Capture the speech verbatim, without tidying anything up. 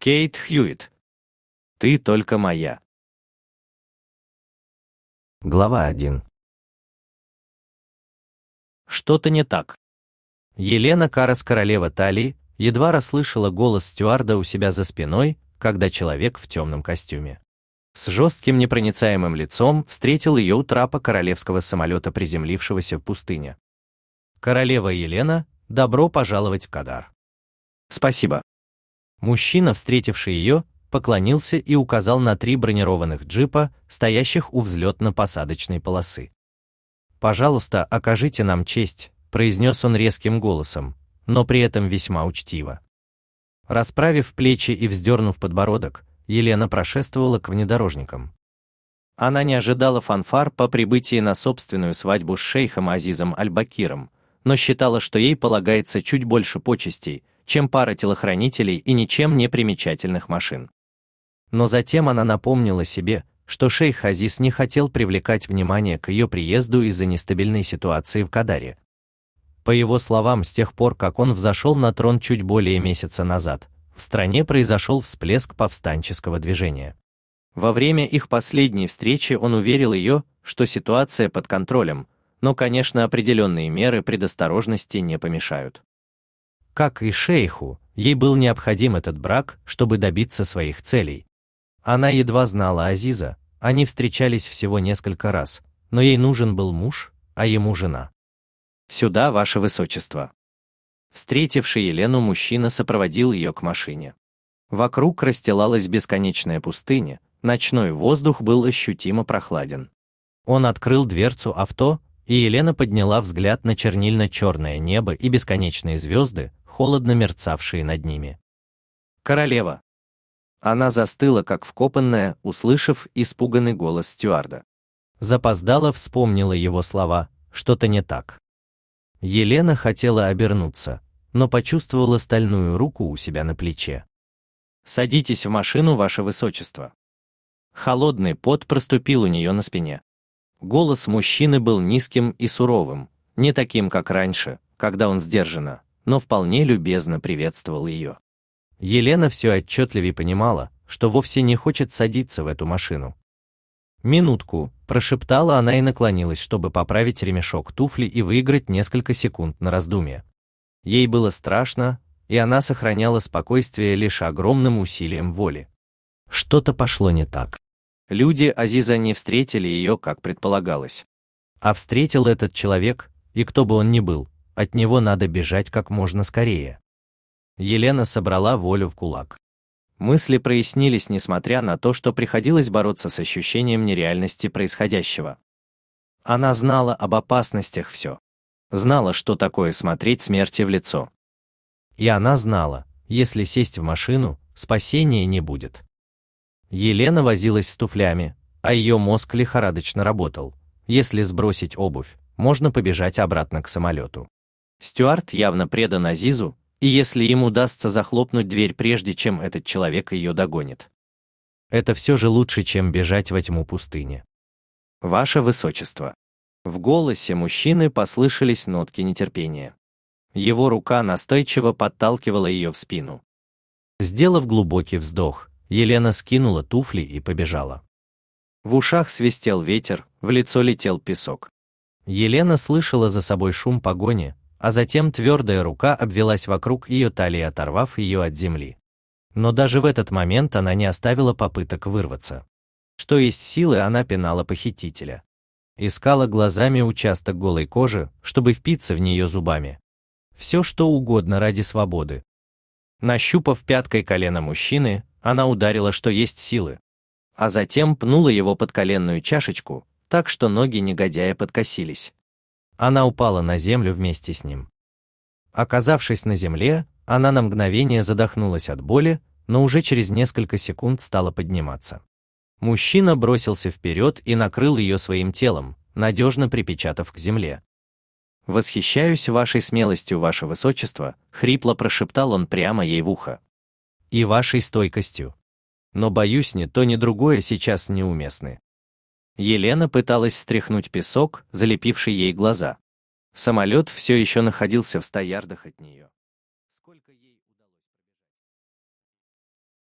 Кейт Хьюитт. Ты только моя. Глава один. Что-то не так. Елена Карас, королева Талии, едва расслышала голос стюарда у себя за спиной, когда человек в темном костюме с жестким непроницаемым лицом встретил ее у трапа королевского самолета, приземлившегося в пустыне. «Королева Елена, добро пожаловать в Кадар». «Спасибо». Мужчина, встретивший ее, поклонился и указал на три бронированных джипа, стоящих у взлетно-посадочной полосы. «Пожалуйста, окажите нам честь», — произнес он резким голосом, но при этом весьма учтиво. Расправив плечи и вздернув подбородок, Елена прошествовала к внедорожникам. Она не ожидала фанфар по прибытии на собственную свадьбу с шейхом Азизом Аль-Бакиром, но считала, что ей полагается чуть больше почестей, чем пара телохранителей и ничем не примечательных машин. Но затем она напомнила себе, что шейх Азиз не хотел привлекать внимание к ее приезду из-за нестабильной ситуации в Кадаре. По его словам, с тех пор, как он взошел на трон чуть более месяца назад, в стране произошел всплеск повстанческого движения. Во время их последней встречи он уверил ее, что ситуация под контролем, но, конечно, определенные меры предосторожности не помешают. Как и шейху, ей был необходим этот брак, чтобы добиться своих целей. Она едва знала Азиза, они встречались всего несколько раз, но ей нужен был муж, а ему жена. «Сюда, ваше высочество». Встретивший Елену мужчина сопроводил ее к машине. Вокруг расстилалась бесконечная пустыня, ночной воздух был ощутимо прохладен. Он открыл дверцу авто, и Елена подняла взгляд на чернильно-черное небо и бесконечные звезды, холодно мерцавшие над ними. «Королева». Она застыла, как вкопанная, услышав испуганный голос стюарда. Запоздала вспомнила его слова: «Что-то не так». Елена хотела обернуться, но почувствовала стальную руку у себя на плече. «Садитесь в машину, ваше высочество». Холодный пот проступил у нее на спине. Голос мужчины был низким и суровым, не таким, как раньше, когда он сдержанно, но вполне любезно приветствовал ее. Елена все отчетливее понимала, что вовсе не хочет садиться в эту машину. «Минутку», — прошептала она и наклонилась, чтобы поправить ремешок туфли и выиграть несколько секунд на раздумье. Ей было страшно, и она сохраняла спокойствие лишь огромным усилием воли. Что-то пошло не так. Люди Азиза не встретили ее, как предполагалось. А встретил этот человек, и кто бы он ни был, от него надо бежать как можно скорее. Елена собрала волю в кулак. Мысли прояснились, несмотря на то, что приходилось бороться с ощущением нереальности происходящего. Она знала об опасностях все. Знала, что такое смотреть смерти в лицо. И она знала, если сесть в машину, спасения не будет. Елена возилась с туфлями, а ее мозг лихорадочно работал. Если сбросить обувь, можно побежать обратно к самолету. Стюард явно предан Азизу, и если ему удастся захлопнуть дверь, прежде чем этот человек ее догонит, это все же лучше, чем бежать во тьму пустыни. «Ваше высочество». В голосе мужчины послышались нотки нетерпения. Его рука настойчиво подталкивала ее в спину. Сделав глубокий вздох, Елена скинула туфли и побежала. В ушах свистел ветер, в лицо летел песок. Елена слышала за собой шум погони, а затем твердая рука обвелась вокруг ее талии, оторвав ее от земли. Но даже в этот момент она не оставила попыток вырваться. Что есть силы, она пинала похитителя. Искала глазами участок голой кожи, чтобы впиться в нее зубами. Все что угодно ради свободы. Нащупав пяткой колено мужчины, она ударила, что есть силы. А затем пнула его под коленную чашечку, так что ноги негодяя подкосились. Она упала на землю вместе с ним. Оказавшись на земле, она на мгновение задохнулась от боли, но уже через несколько секунд стала подниматься. Мужчина бросился вперед и накрыл ее своим телом, надежно припечатав к земле. «Восхищаюсь вашей смелостью, ваше высочество», — хрипло прошептал он прямо ей в ухо. «И вашей стойкостью. Но, боюсь, ни то, ни другое сейчас неуместны». Елена пыталась стряхнуть песок, залепивший ей глаза. Самолет все еще находился в ста ярдах от нее.